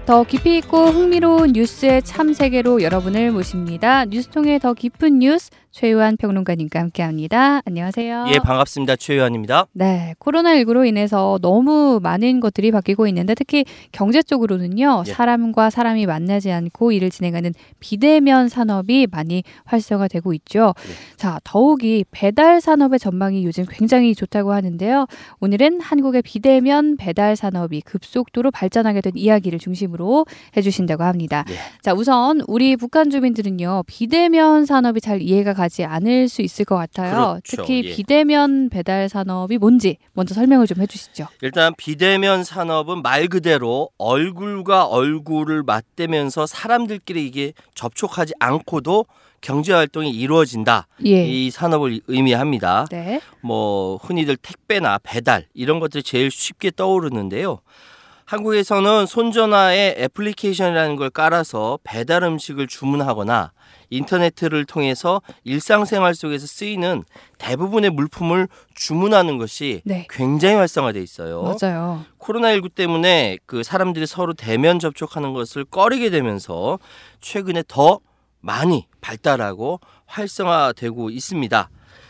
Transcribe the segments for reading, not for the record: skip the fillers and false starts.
더 깊이 있고 흥미로운 뉴스의 참 세계로 여러분을 모십니다. 뉴스통의 더 깊은 뉴스 최유한 평론가님과 함께합니다. 안녕하세요. 예, 반갑습니다. 최유한입니다. 네, 코로나19로 인해서 너무 많은 것들이 바뀌고 있는데 특히 경제 쪽으로는요. 예. 사람과 사람이 만나지 않고 일을 진행하는 비대면 산업이 많이 활성화되고 있죠. 예. 자, 더욱이 배달 산업의 전망이 요즘 굉장히 좋다고 하는데요. 오늘은 한국의 비대면 배달 산업이 급속도로 발전하게 된 이야기를 중심으로 해주신다고 합니다. 예. 자, 우선 우리 북한 주민들은요. 비대면 산업이 잘 이해가 가지 않을 수 있을 것 같아요. 그렇죠. 특히 예. 비대면 배달 산업이 뭔지 먼저 설명을 좀 해주시죠. 일단 비대면 산업은 말 그대로 얼굴과 얼굴을 맞대면서 사람들끼리 이게 접촉하지 않고도 경제 활동이 이루어진다. 예. 이 산업을 의미합니다. 네. 뭐 흔히들 택배나 배달 이런 것들이 제일 쉽게 떠오르는데요. 한국에서는 손전화에 애플리케이션이라는 걸 깔아서 배달 음식을 주문하거나 인터넷을 통해서 일상생활 속에서 쓰이는 대부분의 물품을 주문하는 것이 네. 굉장히 활성화돼 있어요. 맞아요. 코로나19 때문에 그 사람들이 서로 대면 접촉하는 것을 꺼리게 되면서 최근에 더 많이 발달하고 활성화되고 있습니다.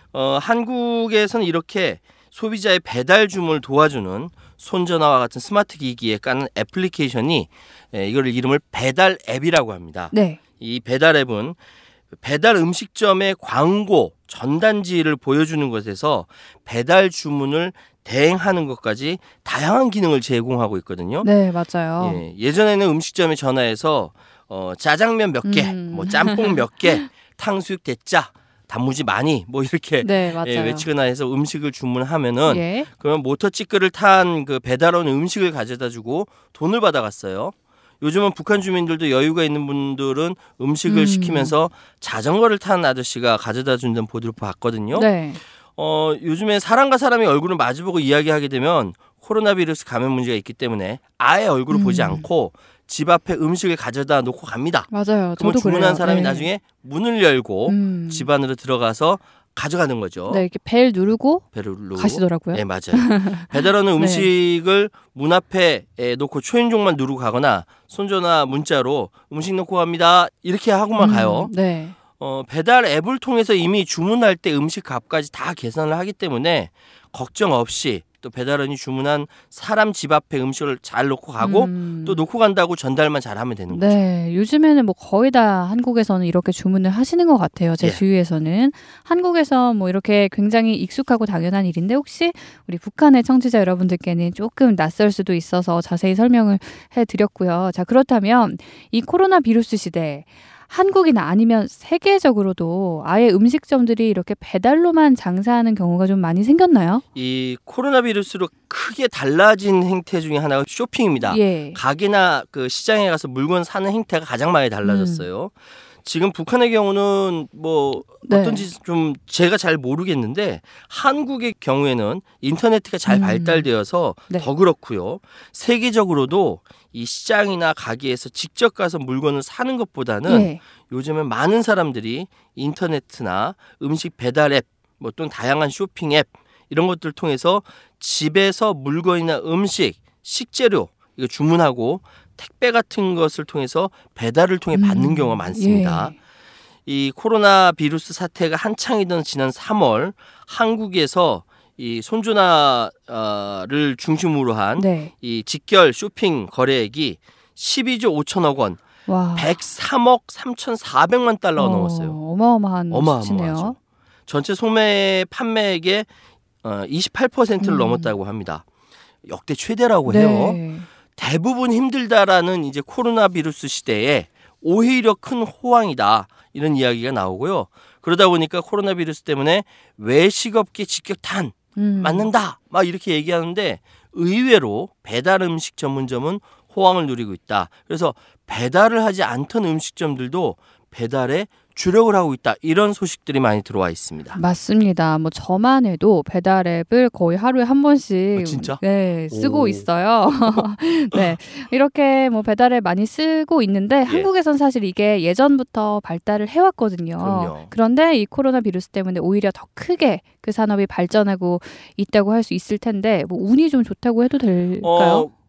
한국에서는 이렇게 소비자의 배달 주문을 도와주는 손전화와 같은 스마트 기기에 까는 애플리케이션이 이걸 이름을 배달 앱이라고 합니다. 네. 이 배달 앱은 배달 음식점의 광고 전단지를 보여주는 것에서 배달 주문을 대행하는 것까지 다양한 기능을 제공하고 있거든요. 네, 맞아요. 예전에는 음식점에 전화해서 짜장면 몇 개, 뭐 짬뽕 몇 개, 탕수육 대짜, 단무지 많이 뭐 이렇게 네, 맞아요. 외치거나 해서 음식을 주문하면은 예. 그러면 모터치클을 탄 그 배달원 음식을 가져다주고 돈을 받아갔어요. 요즘은 북한 주민들도 여유가 있는 분들은 음식을 시키면서 자전거를 탄 아저씨가 가져다 준다는 보도를 봤거든요. 네. 요즘에 사람과 사람이 얼굴을 마주보고 이야기하게 되면 코로나 바이러스 감염 문제가 있기 때문에 아예 얼굴을 보지 않고 집 앞에 음식을 가져다 놓고 갑니다. 맞아요. 그러면 저도 주문한 그래요. 사람이 네. 나중에 문을 열고 집 안으로 들어가서 가져가는 거죠. 네, 이렇게 벨 누르고 배를 누르고 가시더라고요. 네, 맞아요. 배달원은 네. 음식을 문 앞에 놓고 초인종만 누르고 가거나 손전화 문자로 음식 놓고 갑니다. 이렇게 하고만 가요. 네. 배달 앱을 통해서 이미 주문할 때 음식 값까지 다 계산을 하기 때문에 걱정 없이 또 배달원이 주문한 사람 집 앞에 음식을 잘 놓고 가고 또 놓고 간다고 전달만 잘하면 되는 거죠. 네, 요즘에는 뭐 거의 다 한국에서는 이렇게 주문을 하시는 것 같아요. 제 예. 주위에서는. 한국에서 뭐 이렇게 굉장히 익숙하고 당연한 일인데 혹시 우리 북한의 청취자 여러분들께는 조금 낯설 수도 있어서 자세히 설명을 해드렸고요. 자, 그렇다면 이 코로나 바이러스 시대 한국이나 아니면 세계적으로도 아예 음식점들이 이렇게 배달로만 장사하는 경우가 좀 많이 생겼나요? 이 코로나 바이러스로 크게 달라진 행태 중에 하나가 쇼핑입니다. 예. 가게나 그 시장에 가서 물건 사는 행태가 가장 많이 달라졌어요. 지금 북한의 경우는 뭐 네. 어떤지 좀 제가 잘 모르겠는데 한국의 경우에는 인터넷가 잘 발달되어서 네. 더 그렇고요. 세계적으로도 이 시장이나 가게에서 직접 가서 물건을 사는 것보다는 예. 요즘은 많은 사람들이 인터넷이나 음식 배달 앱, 뭐 또는 다양한 쇼핑 앱 이런 것들을 통해서 집에서 물건이나 음식, 식재료 이거 주문하고 택배 같은 것을 통해서 배달을 통해 받는 경우가 많습니다. 예. 이 코로나 바이러스 사태가 한창이던 지난 3월 한국에서 이 손전화를 중심으로 한 네. 이 직결 쇼핑 거래액이 12조 5천억 원, 와. 103억 3,400만 달러가 넘었어요. 어마어마한 수치네요. 어마어마하죠. 전체 소매 판매액의 28%를 넘었다고 합니다. 역대 최대라고 해요. 네. 대부분 힘들다라는 이제 코로나 바이러스 시대에 오히려 큰 호황이다 이런 이야기가 나오고요. 그러다 보니까 코로나 바이러스 때문에 외식업계 직격탄 맞는다 막 이렇게 얘기하는데 의외로 배달 음식 전문점은 호황을 누리고 있다. 그래서 배달을 하지 않던 음식점들도 배달에 주력을 하고 있다. 이런 소식들이 많이 들어와 있습니다. 맞습니다. 뭐 저만 해도 배달 앱을 거의 하루에 한 번씩 진짜? 네, 쓰고 오. 있어요. 네. 이렇게 뭐 배달 앱 많이 쓰고 있는데 한국에선 사실 이게 예전부터 발달을 해왔거든요. 그럼요. 그런데 이 코로나 바이러스 때문에 오히려 더 크게 그 산업이 발전하고 있다고 할 수 있을 텐데 뭐 운이 좀 좋다고 해도 될까요?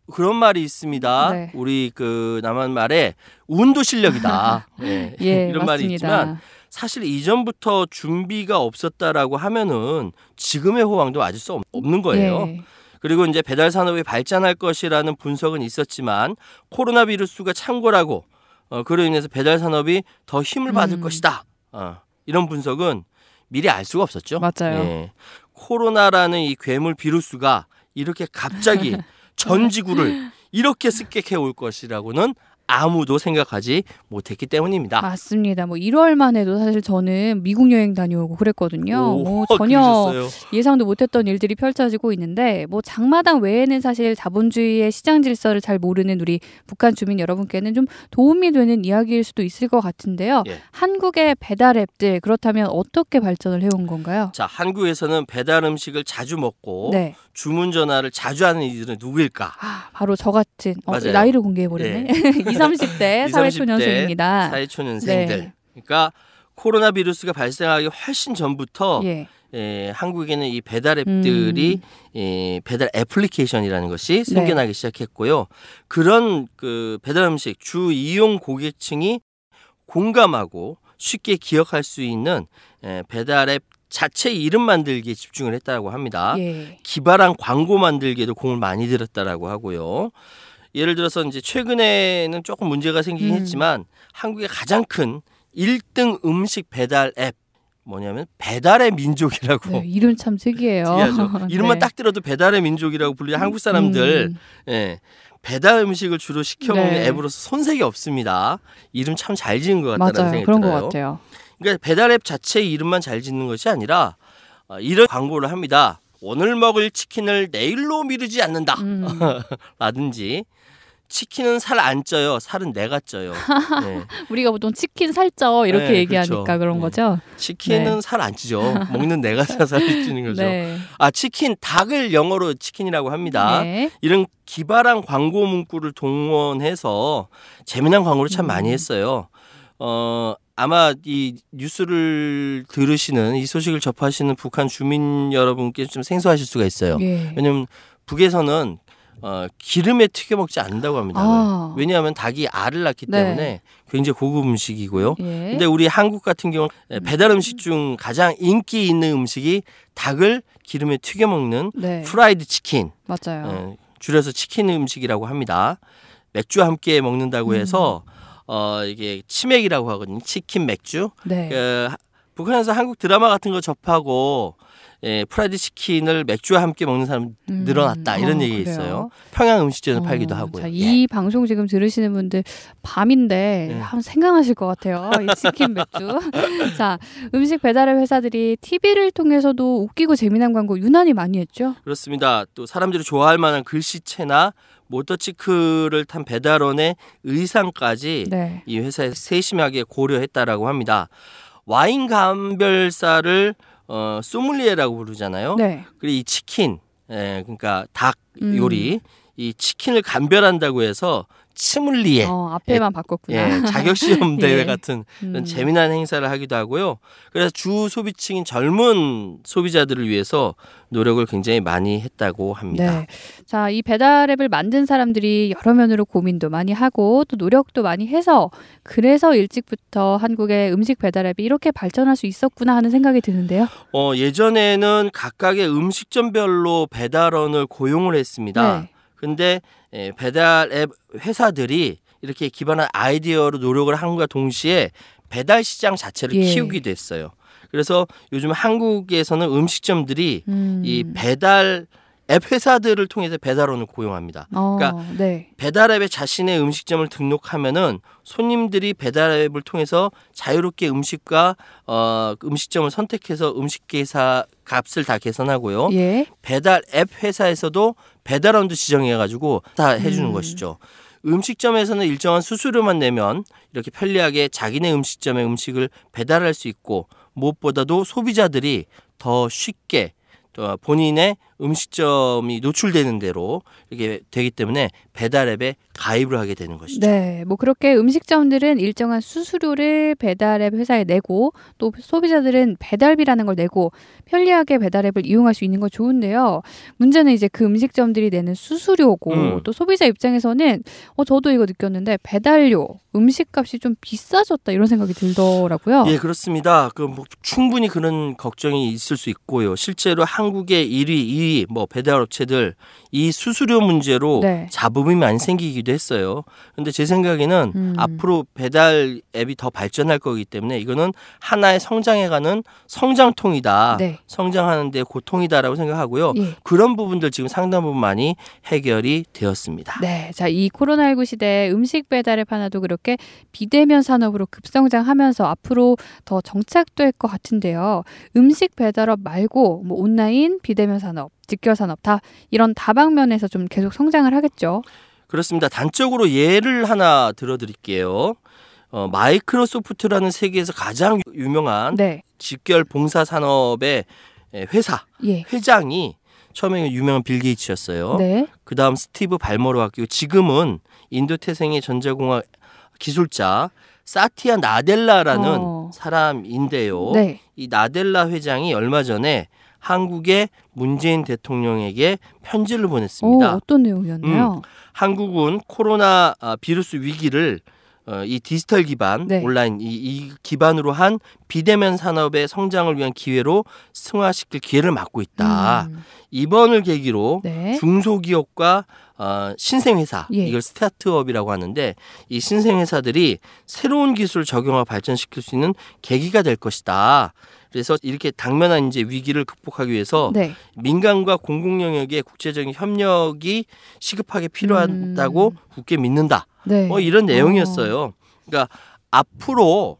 그런 말이 있습니다. 네. 우리 그 남한 말에 운도 실력이다. 네. 예, 이런 말이 맞습니다. 있지만 사실 이전부터 준비가 없었다라고 하면은 지금의 호황도 맞을 수 없는 거예요. 예. 그리고 이제 배달 산업이 발전할 것이라는 분석은 있었지만 코로나 비루스가 창궐하고 그로 인해서 배달 산업이 더 힘을 받을 것이다. 이런 분석은 미리 알 수가 없었죠. 맞아요. 예. 코로나라는 이 괴물 비루스가 이렇게 갑자기 전 지구를 이렇게 습격해 올 것이라고는 아무도 생각하지 못했기 때문입니다. 맞습니다. 뭐 1월만 해도 사실 저는 미국 여행 다녀오고 그랬거든요. 뭐 전혀 그러셨어요. 예상도 못했던 일들이 펼쳐지고 있는데 뭐 장마당 외에는 사실 자본주의의 시장 질서를 잘 모르는 우리 북한 주민 여러분께는 좀 도움이 되는 이야기일 수도 있을 것 같은데요. 예. 한국의 배달 앱들 그렇다면 어떻게 발전을 해온 건가요? 자, 한국에서는 배달 음식을 자주 먹고 네. 주문 전화를 자주 하는 이들은 누구일까? 바로 저 같은 맞아요. 나이를 공개해버리네. 20, 30대 사회초년생입니다. 사회초년생들. 네. 그러니까 코로나 비루스가 발생하기 훨씬 전부터 예. 한국에는 이 배달 앱들이 배달 애플리케이션이라는 것이 생겨나기 시작했고요. 그런 그 배달 음식 주 이용 고객층이 공감하고 쉽게 기억할 수 있는 배달 앱 자체 이름 만들기에 집중을 했다고 합니다. 예. 기발한 광고 만들기에도 공을 많이 들였다라고 하고요. 예를 들어서 이제 최근에는 조금 문제가 생기긴 했지만 한국의 가장 큰 1등 음식 배달 앱 뭐냐면 배달의 민족이라고. 네, 이름 참 특이해요. 특이하죠. 이름만 네. 딱 들어도 배달의 민족이라고 불리는 한국 사람들 예, 배달 음식을 주로 시켜 먹는 네. 앱으로서 손색이 없습니다. 이름 참 잘 지은 것 같다는 맞아요. 생각이 그런 들어요. 것 같아요. 그러니까 배달 앱 자체의 이름만 잘 짓는 것이 아니라 이런 광고를 합니다. 오늘 먹을 치킨을 내일로 미루지 않는다. 라든지 치킨은 살 안 쪄요. 살은 내가 쪄요. 네. 우리가 보통 치킨 살쪄 이렇게 네, 얘기하니까 그렇죠. 그런 네. 거죠. 치킨은 네. 살 안 찌죠. 먹는 내가 살이 찌는 거죠. 네. 치킨, 닭을 영어로 치킨이라고 합니다. 네. 이런 기발한 광고 문구를 동원해서 재미난 광고를 참 많이 했어요. 아마 이 뉴스를 들으시는 이 소식을 접하시는 북한 주민 여러분께 좀 생소하실 수가 있어요. 예. 왜냐하면 북에서는 기름에 튀겨 먹지 않는다고 합니다. 왜냐하면 닭이 알을 낳기 때문에 네. 굉장히 고급 음식이고요. 예. 근데 우리 한국 같은 경우는 배달 음식 중 가장 인기 있는 음식이 닭을 기름에 튀겨 먹는 네. 프라이드 치킨. 맞아요. 줄여서 치킨 음식이라고 합니다. 맥주와 함께 먹는다고 해서 이게 치맥이라고 하거든요. 치킨 맥주. 네. 북한에서 한국 드라마 같은 거 접하고 프라이드 치킨을 맥주와 함께 먹는 사람 늘어났다 이런 얘기 그래요? 있어요. 평양 음식점에서 팔기도 하고요. 자, 이 방송 지금 들으시는 분들 밤인데 한번 생각나실 것 같아요. 이 치킨 맥주. 자, 음식 배달의 회사들이 TV를 통해서도 웃기고 재미난 광고 유난히 많이 했죠. 그렇습니다. 또 사람들이 좋아할 만한 글씨체나 모터치클을 탄 배달원의 의상까지 네. 이 회사에서 세심하게 고려했다라고 합니다. 와인 감별사를 소믈리에라고 부르잖아요. 네. 그리고 이 치킨, 그러니까 닭 요리, 이 치킨을 감별한다고 해서 치믈리에 앞에만 바꿨구나. 자격 시험 대회 예. 같은 그런 재미난 행사를 하기도 하고요. 그래서 주 소비층인 젊은 소비자들을 위해서 노력을 굉장히 많이 했다고 합니다. 네. 자, 이 배달 앱을 만든 사람들이 여러 면으로 고민도 많이 하고 또 노력도 많이 해서 그래서 일찍부터 한국의 음식 배달 앱이 이렇게 발전할 수 있었구나 하는 생각이 드는데요. 예전에는 각각의 음식점별로 배달원을 고용을 했습니다. 네. 근데 배달 앱 회사들이 이렇게 기반한 아이디어로 노력을 함과 동시에 배달 시장 자체를 키우기도 했어요. 그래서 요즘 한국에서는 음식점들이 이 배달 앱 회사들을 통해서 배달원을 고용합니다. 그러니까 배달 앱에 자신의 음식점을 등록하면은 손님들이 배달 앱을 통해서 자유롭게 음식과 음식점을 선택해서 음식 계산 값을 다 계산하고요. 예. 배달 앱 회사에서도 배달원도 지정해가지고 다 해주는 것이죠. 음식점에서는 일정한 수수료만 내면 이렇게 편리하게 자기네 음식점의 음식을 배달할 수 있고 무엇보다도 소비자들이 더 쉽게 본인의 음식점이 노출되는 대로 이렇게 되기 때문에 배달앱에 가입을 하게 되는 것이죠. 네, 뭐 그렇게 음식점들은 일정한 수수료를 배달앱 회사에 내고 또 소비자들은 배달비라는 걸 내고 편리하게 배달앱을 이용할 수 있는 건 좋은데요. 문제는 이제 그 음식점들이 내는 수수료고 또 소비자 입장에서는 저도 이거 느꼈는데 배달료, 음식값이 좀 비싸졌다 이런 생각이 들더라고요. 예, 그렇습니다. 뭐 충분히 그런 걱정이 있을 수 있고요. 실제로 한국의 1위, 2위 뭐 배달업체들 이 수수료 문제로 네. 잡음이 많이 생기기도 했어요. 그런데 제 생각에는 앞으로 배달 앱이 더 발전할 거기 때문에 이거는 하나의 성장해가는 성장통이다. 네. 성장하는 데 고통이다라고 생각하고요. 예. 그런 부분들 지금 상당 부분 많이 해결이 되었습니다. 네, 자, 이 코로나19 시대에 음식 배달앱 하나도 그렇게 비대면 산업으로 급성장하면서 앞으로 더 정착될 것 같은데요. 음식 배달업 말고 뭐 온라인, 비대면 산업, 직결 산업 다 이런 다방면에서 좀 계속 성장을 하겠죠. 그렇습니다. 단적으로 예를 하나 들어드릴게요. 마이크로소프트라는 세계에서 가장 유명한 네. 직결 봉사 산업의 회사 예. 회장이 처음에 유명한 빌 게이츠였어요. 네. 그다음 스티브 발머로 바뀌고 지금은 인도 태생의 전자공학 기술자 사티아 나델라라는 사람인데요. 네. 이 나델라 회장이 얼마 전에 한국의 문재인 대통령에게 편지를 보냈습니다. 어떤 내용이었나요? 한국은 코로나 비루스 위기를 이 디지털 기반 네. 온라인 이 기반으로 한 비대면 산업의 성장을 위한 기회로 승화시킬 기회를 맞고 있다. 이번을 계기로 네. 중소기업과 신생회사 예. 이걸 스타트업이라고 하는데 이 신생회사들이 새로운 기술을 적용하고 발전시킬 수 있는 계기가 될 것이다. 그래서 이렇게 당면한 이제 위기를 극복하기 위해서 네. 민간과 공공 영역의 국제적인 협력이 시급하게 필요하다고 굳게 믿는다. 네. 이런 내용이었어요. 그러니까 앞으로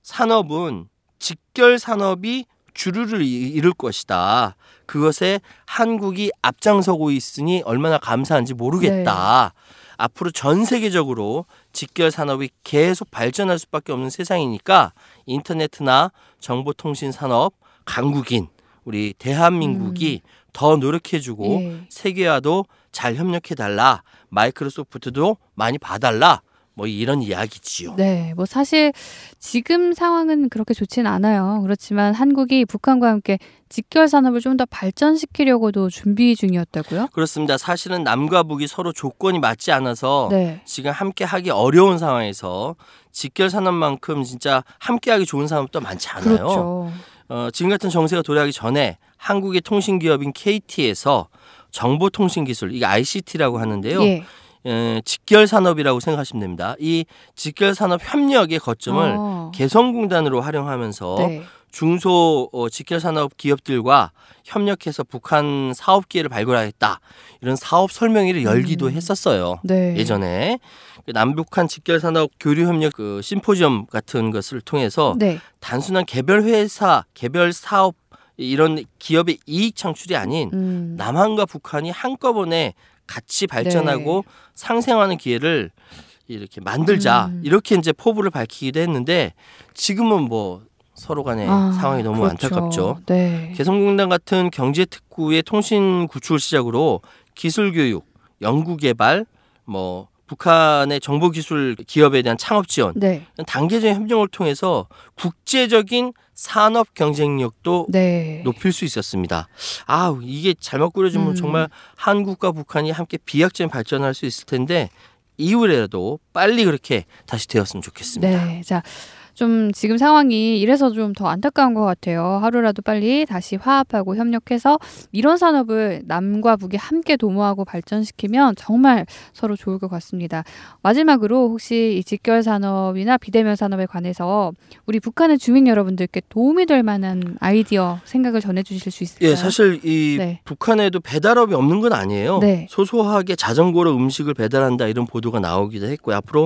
산업은 직결 산업이 주류를 이룰 것이다. 그것에 한국이 앞장서고 있으니 얼마나 감사한지 모르겠다. 네. 앞으로 전 세계적으로 직결 산업이 계속 발전할 수밖에 없는 세상이니까 인터넷이나 정보통신 산업 강국인 우리 대한민국이 더 노력해주고 예. 세계와도 잘 협력해달라. 마이크로소프트도 많이 봐달라. 뭐 이런 이야기지요. 네, 뭐 사실 지금 상황은 그렇게 좋지는 않아요. 그렇지만 한국이 북한과 함께 직결 산업을 좀 더 발전시키려고도 준비 중이었다고요? 그렇습니다. 사실은 남과 북이 서로 조건이 맞지 않아서 네. 지금 함께 하기 어려운 상황에서 직결 산업만큼 진짜 함께 하기 좋은 산업도 많지 않아요. 그렇죠. 지금 같은 정세가 도래하기 전에 한국의 통신기업인 KT에서 정보통신기술, 이게 ICT라고 하는데요. 예. 직결 산업이라고 생각하시면 됩니다. 이 직결 산업 협력의 거점을 개성공단으로 활용하면서 네. 중소 직결 산업 기업들과 협력해서 북한 사업 기회를 발굴하겠다. 이런 사업 설명회를 열기도 했었어요. 네. 예전에 남북한 직결 산업 교류 협력 심포지엄 같은 것을 통해서 네. 단순한 개별 회사, 개별 사업 이런 기업의 이익 창출이 아닌 남한과 북한이 한꺼번에 같이 발전하고 네. 상생하는 기회를 이렇게 만들자. 이렇게 이제 포부를 밝히기도 했는데 지금은 뭐 서로 간의 상황이 너무 그렇죠. 안타깝죠. 네. 개성공단 같은 경제특구의 통신 구축을 시작으로 기술교육, 연구개발, 뭐 북한의 정보기술 기업에 대한 창업 지원, 네. 단계적인 협력을 통해서 국제적인 산업 경쟁력도 네. 높일 수 있었습니다. 이게 잘못 꾸려지면 정말 한국과 북한이 함께 비약적인 발전할 수 있을 텐데 이후에라도 빨리 그렇게 다시 되었으면 좋겠습니다. 네. 자, 좀 지금 상황이 이래서 좀 더 안타까운 것 같아요. 하루라도 빨리 다시 화합하고 협력해서 이런 산업을 남과 북이 함께 도모하고 발전시키면 정말 서로 좋을 것 같습니다. 마지막으로 혹시 이 직결 산업이나 비대면 산업에 관해서 우리 북한의 주민 여러분들께 도움이 될 만한 아이디어, 생각을 전해주실 수 있을까요? 예, 사실 이 네. 북한에도 배달업이 없는 건 아니에요. 네. 소소하게 자전거로 음식을 배달한다 이런 보도가 나오기도 했고요. 앞으로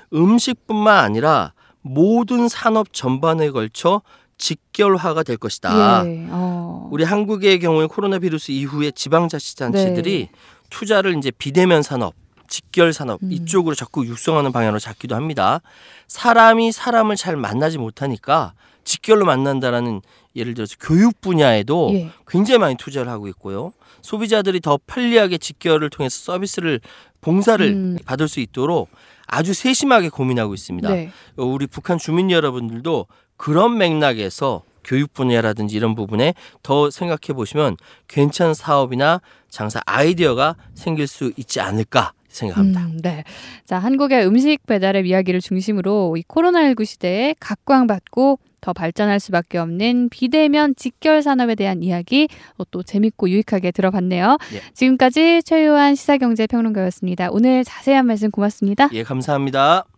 음식뿐만 아니라 모든 산업 전반에 걸쳐 직결화가 될 것이다. 예. 우리 한국의 경우에 코로나 비루스 이후에 지방자치단체들이 네. 투자를 이제 비대면 산업, 직결 산업 이쪽으로 자꾸 육성하는 방향으로 잡기도 합니다. 사람이 사람을 잘 만나지 못하니까 직결로 만난다라는 예를 들어서 교육 분야에도 예. 굉장히 많이 투자를 하고 있고요. 소비자들이 더 편리하게 직결을 통해서 서비스를 봉사를 받을 수 있도록 아주 세심하게 고민하고 있습니다. 네. 우리 북한 주민 여러분들도 그런 맥락에서 교육 분야라든지 이런 부분에 더 생각해 보시면 괜찮은 사업이나 장사 아이디어가 생길 수 있지 않을까 생각합니다. 네. 자, 한국의 음식 배달의 이야기를 중심으로 이 코로나19 시대에 각광받고 더 발전할 수밖에 없는 비대면 직결 산업에 대한 이야기 또 재밌고 유익하게 들어봤네요. 예. 지금까지 최요한 시사경제평론가였습니다. 오늘 자세한 말씀 고맙습니다. 예, 감사합니다.